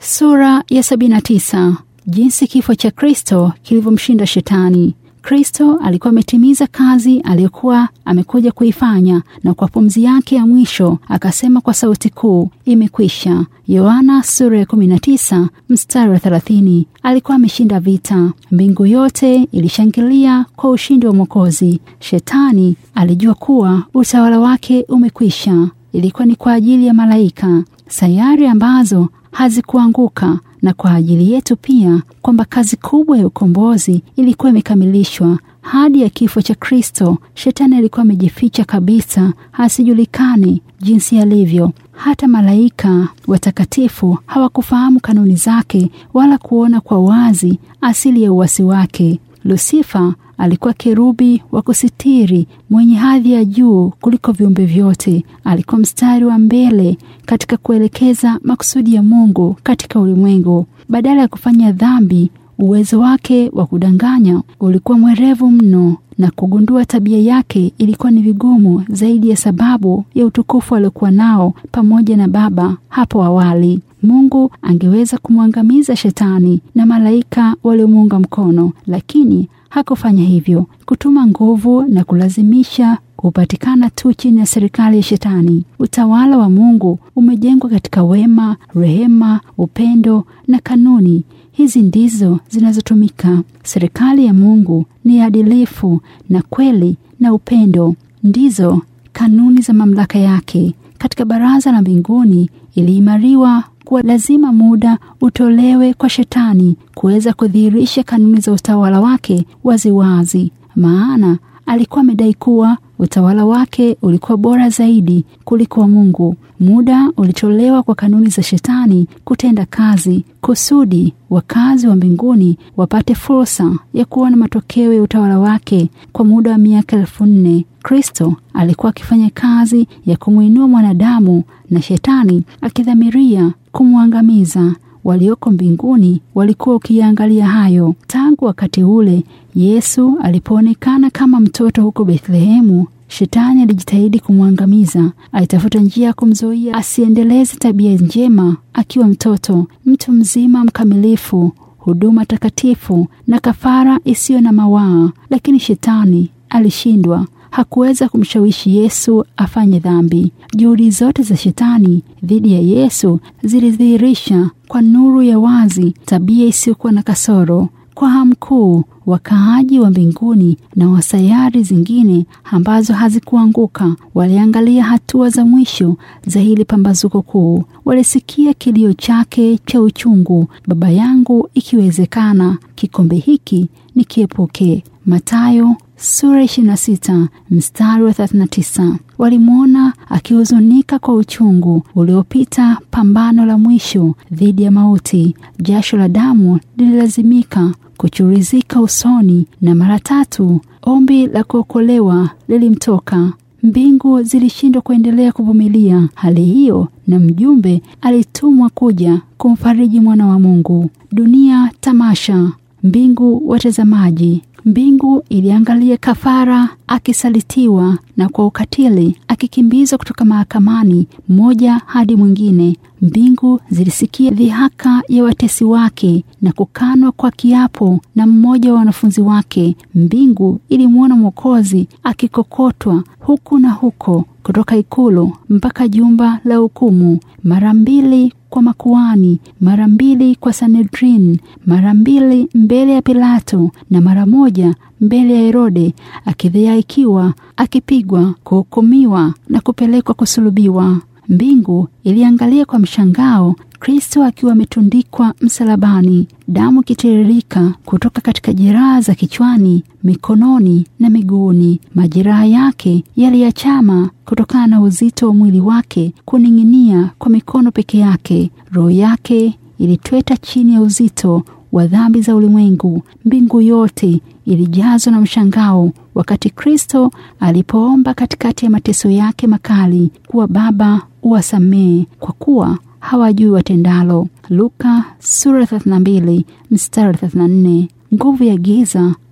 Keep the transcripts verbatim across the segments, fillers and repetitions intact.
Sura ya sabini na tisa. Jinsi kifo cha Kristo kilivyomshinda Shetani. Kristo alikuwa ametimiza kazi aliyokuwa amekuja kuifanya, na kwa pumzi yake ya mwisho akasema kwa sauti kuu, imekwisha. Yohana sura ya kumi na tisa mstari wa thelathini. Alikuwa ameshinda vita. Mbingu yote ilishangilia kwa ushindi wa Mwokozi. Shetani alijua kuwa utawala wake umekwisha. Ilikuwa ni kwa ajili ya malaika, sayari ambazo hazikuanguka, na kwa ajili yetu pia, kwamba kazi kubwa ya ukombozi ilikuwa imekamilishwa. Hadi ya kifo cha Kristo, Shetani alikuwa amejificha kabisa, hasijulikane jinsi alivyo. Hata malaika watakatifu hawakufahamu kanuni zake wala kuona kwa wazi asili ya uasi wake. Lusifa alikuwa kerubi wa kusitiri mwenye hadhi ya juu kuliko viumbe vyote. Alikuwa mstari wa mbele katika kuelekeza makusudi ya Mungu katika ulimwengu. Badala ya kufanya dhambi, uwezo wake wa kudanganya ulikuwa mwerevu mno, na kugundua tabia yake ilikuwa ni vigumu zaidi ya sababu ya utukufu aliokuwa nao pamoja na Baba hapo awali. Mungu angeweza kumwangamiza Shetani na malaika waliomuunga mkono, lakini hakufanya hivyo. Kutuma nguvu na kulazimisha kupatikana tu chini ya serikali ya Shetani. Utawala wa Mungu umejengwa katika wema, rehema, upendo na kanuni. Hizi ndizo zinazotumika. Serikali ya Mungu ni adilifu na kweli na upendo. Ndizo kanuni za mamlaka yake. Katika baraza la mbinguni iliimariwa kuwa lazima muda utolewe kwa Shetani kuweza kudhihirisha kanuni za utawala wake waziwazi. Maana alikuwa amedai kuwa utawala wake ulikuwa bora zaidi kuliko wa Mungu. Muda ulitolewa kwa kanuni za Shetani kutenda kazi, kusudi wakazi wa mbinguni wapate fursa ya kuona matokeo ya utawala wake kwa muda wa miaka elfu nne. Kristo alikuwa akifanya kazi ya kumuinua mwanadamu, na Shetani akidhamiria kumwangamiza. Walioko mbinguni walikuwa ukiangalia hayo. Tangu wakati ule Yesu alipoonekana kama mtoto huko Bethlehemu, Shetani alijitahidi kumwangamiza. Alitafuta njia ya kumzuia asiendeleze tabia njema akiwa mtoto. Mtu mzima mkamilifu, huduma takatifu na kafara isiyo na mawaa. Lakini Shetani alishindwa. Hakuweza kumshawishi Yesu afanye dhambi. Juhudi zote za Shetani dhidi ya Yesu zilidhihirisha kwa nuru ya wazi tabia isiyokuwa na kasoro. Kwa hamu kuu, wakaaji wa mbinguni na wa sayari zingine ambazo hazikuanguka waliangalia hatua za mwisho za hili pambazuko kuu. Walisikia kilio chake cha uchungu, Baba yangu, ikiwezekana kikombe hiki nikiepuke. Mathayo sura ishirini na sita mstari wa thelathini na tisa. Walimwona akihuzunika kwa uchungu uliopita pambano la mwisho dhidi ya mauti. Jasho la damu lililazimika kuchurizika usoni, na mara tatu ombi la kuokolewa lilimtoka. Mbingu zilishindwa kuendelea kuvumilia hali hiyo, na mjumbe alitumwa kuja kumfariji mwana wa Mungu. Dunia tamasha, mbingu watazamaji. Mbingu iliangalia kafara akisalitiwa na kwa ukatili akikimbizwa kutoka mahakamani mmoja hadi mwingine. Mbingu zilisikia dhihaka ya watesi wake na kukanwa kwa kiapo na mmoja wa wanafunzi wake. Mbingu ilimwona Mwokozi akikokotwa huku na huko kutoka ikulu mpaka jumba la hukumu, mara mbili kwa makuhani, mara mbili kwa Sanhedrin, mara mbili mbele ya Pilato na mara moja mbele ya Herode, akidhihaikiwa, akipigwa, kuhukumiwa na kupelekwa kusulubiwa. Mbingu iliangalia kwa mshangao Kristo akiwa ametundikwa msalabani, damu kitiririka kutoka katika jeraha za kichwani, mikononi na miguuni. Majeraha yake yaliachama kutokana na uzito wa mwili wake kuning'inia kwa mikono peke yake. Roho yake ilitweta chini ya uzito wa dhambi za ulimwengu. Mbingu yote ilijazwa na mshangao wakati Kristo alipoomba katikati ya mateso yake makali kuwa Baba, uwasamehe kwa kuwa hawajui watendalo. Luka sura thelathini na mbili mstari thelathini na nne. Nguvu ya giza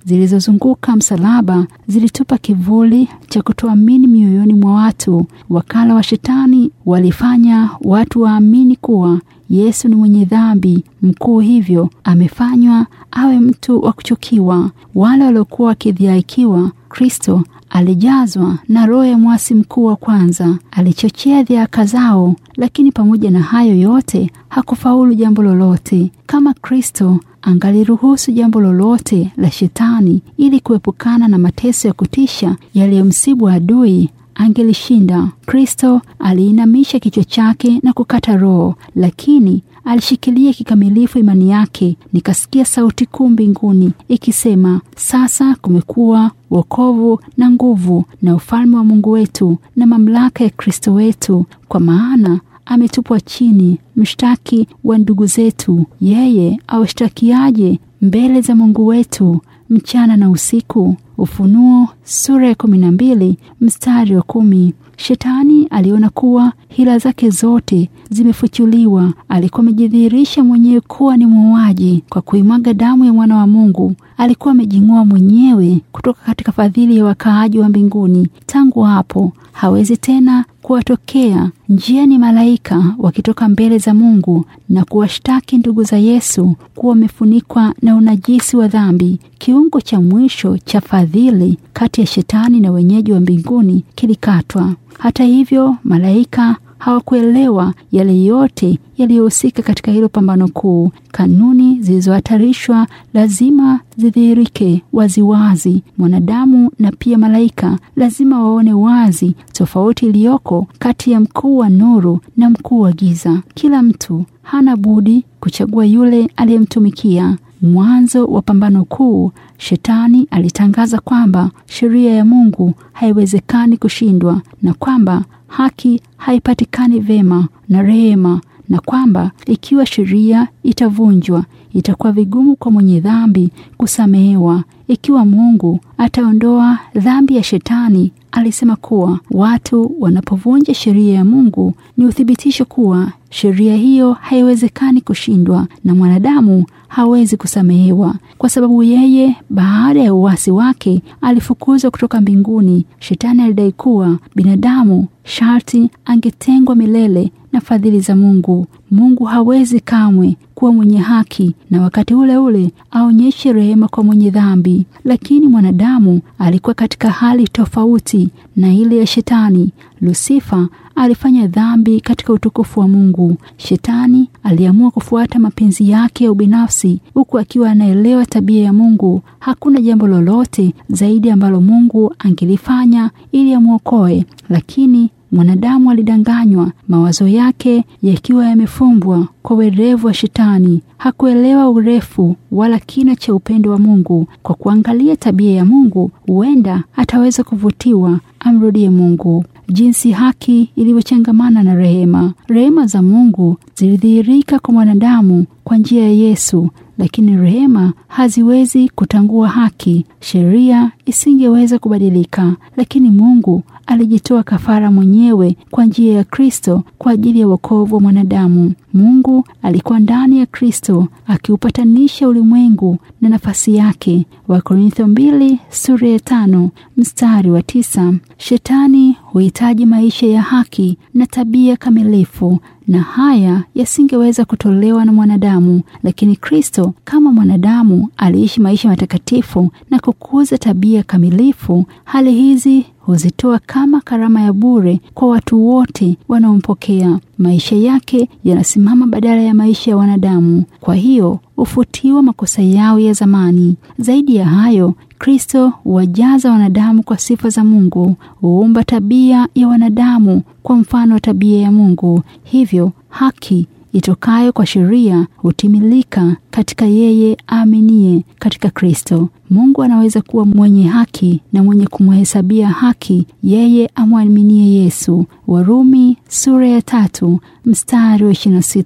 zilizozunguka msalaba zilitupa kivuli cha kutoamini mioyoni mwa watu. Wakala wa Shetani walifanya watu waamini kuwa Yesu ni mwenye dhambi mkuu, hivyo amefanywa awe mtu wa kuchukiwa. Wale waliokuwa wakidhihakiwa Kristo alijazwa na roho ya mwasi mkuu wa kwanza, alichochea dhihaka zao, lakini pamoja na hayo yote hakufaulu jambo lolote. Kama Kristo angaliruhusu jambo lolote la Shetani ili kuepukana na mateso ya kutisha yaliyomsibu adui, angelishinda. Kristo aliinamisha kichwa chake na kukata roho, lakini alishikilia kikamilifu imani yake. Nikasikia sauti kuu mbinguni ikisema, sasa kumekuwa wokovu na nguvu na ufalme wa Mungu wetu na mamlaka ya Kristo wetu, kwa maana ametupwa chini mshtaki wa ndugu zetu. Yeye awashtakiaje mbele za Mungu wetu mchana na usiku? Ufunuo sura ya kumi na mbili mstari wa kumi. Shetani aliona kuwa hila zake zote zimefuchuliwa. Alikuwa amejidhihirisha mwenyewe kuwa ni muuaji kwa kuimwaga damu ya mwana wa Mungu. Alikuwa amejing'oa mwenyewe kutoka katika fadhili ya wakaaji wa mbinguni. Tangu hapo hawezi tena kuwatokea njiani malaika wakitoka mbele za Mungu na kuwashtaki ndugu za Yesu kuwa wamefunikwa na unajisi wa dhambi. Kiungo cha mwisho cha fadhili kati ya Shetani na wenyeji wa mbinguni kilikatwa. Hata hivyo, malaika hawakuelewa yale yote yaliyohusika katika hilo pambano kuu. Kanuni zilizohatarishwa lazima zidhihirike waziwazi. Mwanadamu na pia malaika lazima waone wazi tofauti iliyoko kati ya mkuu wa nuru na mkuu wa giza. Kila mtu hana budi kuchagua yule aliyemtumikia. Mwanzo wa pambano kuu, Shetani alitangaza kwamba sheria ya Mungu haiwezekani kushindwa, na kwamba haki haipatikani vema na rehema, na kwamba ikiwa sheria itavunjwa itakuwa vigumu kwa mwenye dhambi kusamehewa. Ikiwa Mungu ataondoa dhambi ya Shetani, alisema kuwa watu wanapovunja sheria ya Mungu ni uthibitisho kuwa sheria hiyo haiwezekani kushindwa na mwanadamu hawezi kusamehewa, kwa sababu yeye baada ya uasi wake alifukuzwa kutoka mbinguni. Shetani alidai kuwa binadamu sharti angetengwa milele na fadhili za Mungu. Mungu hawezi kamwe kuwa mwenye haki na wakati ule ule aonyeshe rehema kwa mwenye dhambi. Lakini mwanadamu alikuwa katika hali tofauti na ile ya Shetani. Lusifa alifanya dhambi katika utukufu wa Mungu. Shetani aliamua kufuata mapenzi yake ya ubinafsi, huku akiwa anaelewa tabia ya Mungu. Hakuna jambo lolote zaidi ambalo Mungu angelifanya ili amwokoe, lakini mwanadamu alidanganywa, mawazo yake yakiwa yamefumbwa kwa werevu wa Shetani. Hakuelewa urefu wala kina cha upendo wa Mungu. Kwa kuangalia tabia ya Mungu, huenda ataweza kuvutiwa amrudie Mungu. Jinsi haki ilivyochangamana na rehema. Rehema za Mungu zilidhihirika kwa mwanadamu kwa njia ya Yesu, lakini rehema haziwezi kutangua haki. Sheria isingeweza kubadilika, lakini Mungu alijitoa kafara mwenyewe kwa njia ya Kristo kwa ajili ya wokovu wa mwanadamu. Mungu alikuwa ndani ya Kristo akiupatanisha ulimwengu na nafasi yake. Wakorintho mbili sura ya tano mstari wa tisa. Shetani huhitaji maisha ya haki na tabia kamilifu, na haya yasingeweza kutolewa na mwanadamu, lakini Kristo kama mwanadamu aliishi maisha matakatifu na kukuza tabia kamilifu. Hali hizi huzitoa kama karama ya bure kwa watu wote wanaompokea. Maisha yake yanasimama badala ya maisha ya wanadamu, kwa hiyo hufutiwa makosa yao ya zamani. Zaidi ya hayo, Kristo huwajaza wanadamu kwa sifa za Mungu, huumba tabia ya wanadamu kwa mfano wa tabia ya Mungu. Hivyo haki itokayo kwa sheria hutimilika katika yeye aaminie katika Kristo. Mungu anaweza kuwa mwenye haki na mwenye kumhesabia haki yeye amwaminie Yesu. Warumi sura ya tatu mstari wa ishirini na sita.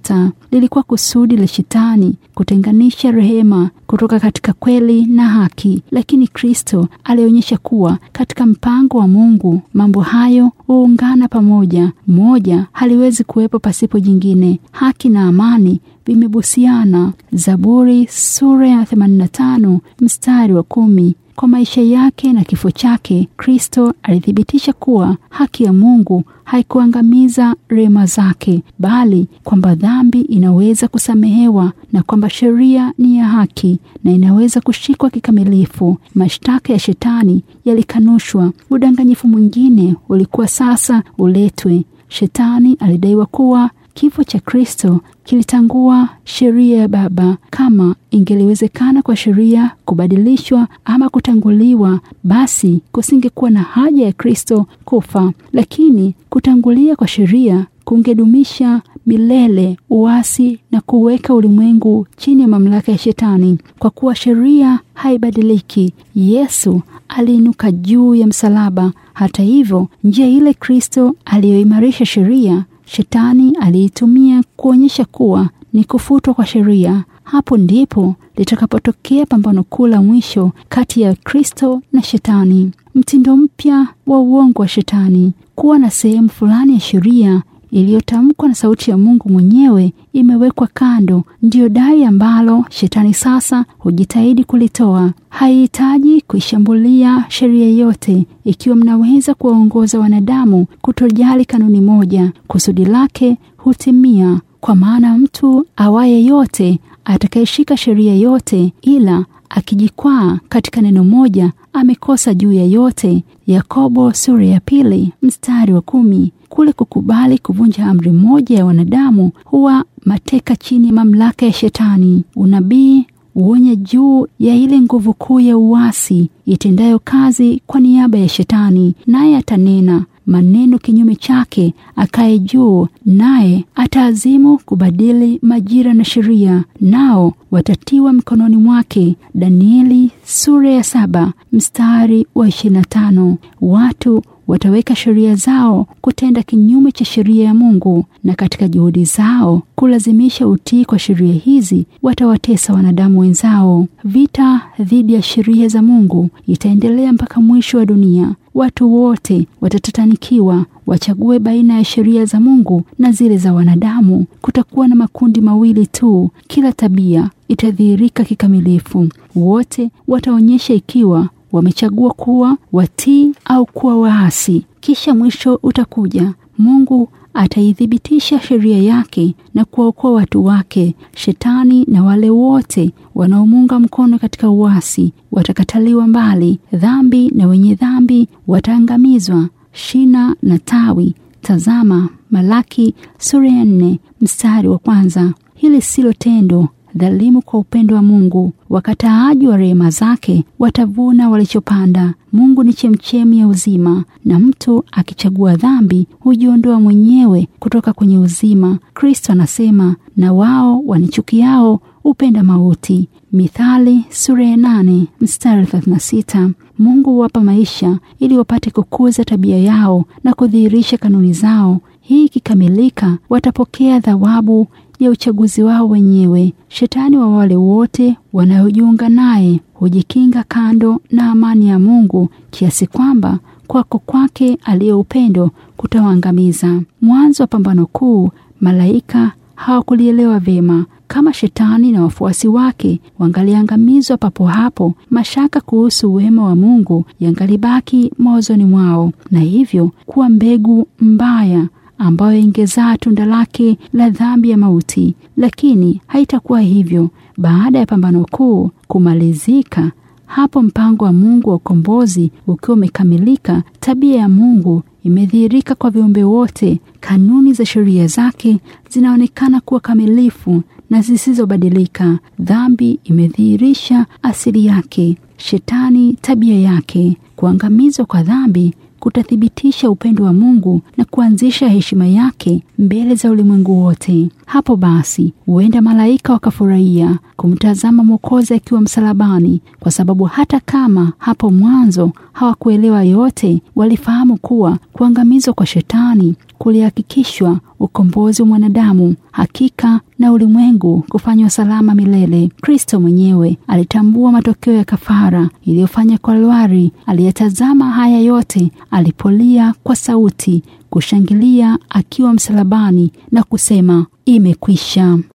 lilikuwa kusudi la Shetani kutenganisha rehema kutoka katika kweli na haki, lakini Kristo alionyesha kuwa katika mpango wa Mungu mambo hayo huungana pamoja. Moja haliwezi kuwepo pasipo jingine. Haki na amani vimebusiana. Zaburi sura ya themanini na tano mstari wa kumi. Kwa maisha yake na kifo chake, Kristo alithibitisha kuwa haki ya Mungu haikuangamiza rehema zake, bali kwamba dhambi inaweza kusamehewa na kwamba sheria ni ya haki na inaweza kushikwa kikamilifu. Mashtaka ya Shetani yalikanushwa. Udanganyifu mwingine ulikuwa sasa uletwe. Shetani alidaiwa kuwa kifo cha Kristo kilitangua sheria ya Baba. Kama ingeliwezekana kwa sheria kubadilishwa ama kutanguliwa, basi kusingekuwa na haja ya Kristo kufa. Lakini kutangulia kwa sheria kungedumisha milele uasi na kuweka ulimwengu chini ya mamlaka ya Shetani. Kwa kuwa sheria haibadiliki, Yesu aliinuka juu ya msalaba. Hata hivyo, njia ile Kristo aliyoimarisha sheria, Shetani aliitumia kuonyesha kuwa ni kufutwa kwa sheria. Hapo ndipo litakapotokea pambano kuu la mwisho kati ya Kristo na Shetani. Mtindo mpya wa uongo wa Shetani. Kuwa na sehemu fulani ya sheria iliyotamkwa na sauti ya Mungu mwenyewe imewekwa kando, ndiyo dai ambalo Shetani sasa hujitahidi kulitoa. Haihitaji kuishambulia sheria yote ikiwa mnaweza kuwaongoza wanadamu kutojali kanuni moja. Kusudi lake hutimia, kwa maana mtu awaye yote atakayeshika sheria yote ila akijikwaa katika neno moja amekosa juu ya yote. Yakobo sura ya pili mstari wa kumi. Kule kukubali kuvunja amri moja ya wanadamu huwa mateka chini ya mamlaka ya Shetani. Unabii uonya juu ya ile nguvu kuu ya uasi itendayo kazi kwa niaba ya Shetani, naye atanena maneno kinyume chake akae juu, naye ataazimu kubadili majira na sheria, nao watatiwa mkononi mwake. Danieli sura ya saba mstari wa ishirini na tano. Watu wataweka sheria zao kutenda kinyume cha sheria ya Mungu, na katika juhudi zao kulazimisha utii kwa sheria hizi watawatesa wanadamu wenzao. Vita dhidi ya sheria za Mungu itaendelea mpaka mwisho wa dunia. Watu wote watatatanikiwa wachague baina ya sheria za Mungu na zile za wanadamu. Kutakuwa na makundi mawili tu. Kila tabia itadhihirika kikamilifu. Wote wataonyesha ikiwa wamechagua kuwa watii au kuwa waasi. Kisha mwisho utakuja. Mungu ataithibitisha sheria yake na kuwaokoa watu wake. Shetani na wale wote wanaomunga mkono katika uasi watakataliwa mbali. Dhambi na wenye dhambi wataangamizwa, shina na tawi. Tazama Malaki sura ya nne mstari wa kwanza. Hili silo tendo dhalimu kwa upendo wa Mungu. Wakataaji wa rehema zake watavuna walichopanda. Mungu ni chemchemi ya uzima, na mtu akichagua dhambi hujiondoa mwenyewe kutoka kwenye uzima. Kristo anasema, na wao wanichukiao upenda mauti. Mithali sura ya nane mstari thelathini na sita. Mungu huwapa maisha ili wapate kukuza tabia yao na kudhihirisha kanuni zao. Hii ikikamilika, watapokea thawabu ya uchaguzi wao wenyewe. Shetani wa wale wote wanaojiunga naye hujikinga kando na amani ya Mungu, kiasi kwamba kwako kwake aliye upendo kutawaangamiza. Mwanzo wa pambano kuu, malaika hawakulielewa vema. Kama Shetani na wafuasi wake wangaliangamizwa papo hapo, mashaka kuhusu wema wa Mungu yangalibaki mawazoni mwao, na hivyo kuwa mbegu mbaya ambayo ingezaa tunda lake la dhambi ya mauti. Lakini haitakuwa hivyo. Baada ya pambano kuu kumalizika, hapo mpango wa Mungu wa ukombozi ukiwa umekamilika, tabia ya Mungu imedhihirika kwa viumbe wote. Kanuni za sheria zake zinaonekana kuwa kamilifu na zisizobadilika. Dhambi imedhihirisha asili yake, Shetani tabia yake. Kuangamizwa kwa dhambi kutathibitisha upendo wa Mungu na kuanzisha heshima yake mbele za ulimwengu wote. Hapo basi, huenda malaika wakafurahia kumtazama Mwokozi akiwa msalabani, kwa sababu hata kama hapo mwanzo hawakuelewa yote, walifahamu kuwa kuangamizwa kwa Shetani kulihakikishwa ukombozi wa mwanadamu, hakika na ulimwengu kufanywa salama milele. Kristo mwenyewe alitambua matokeo ya kafara iliyofanya kwa Kalvari. Aliyetazama haya yote, alipolia kwa sauti, kushangilia akiwa msalabani na kusema, imekwisha.